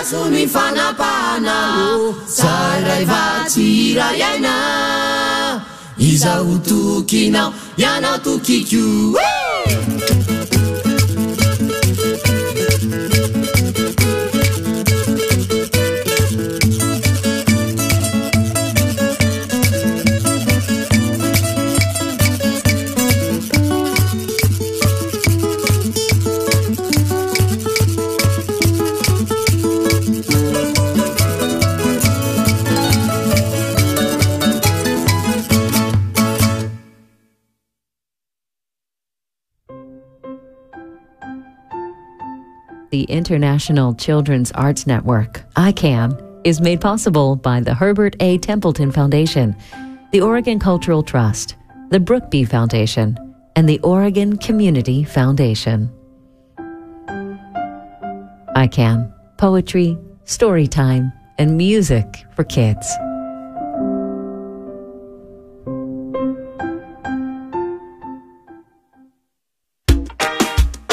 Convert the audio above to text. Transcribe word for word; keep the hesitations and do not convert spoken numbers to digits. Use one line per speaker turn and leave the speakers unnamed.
azony fanapahana zaray vatsy iray aina izaho tokinao ianao tokiko.
The International Children's Arts Network, I CAN, is made possible by the Herbert A. Templeton Foundation, the Oregon Cultural Trust, the Brookby Foundation, and the Oregon Community Foundation. I CAN, poetry, story time, and music for kids.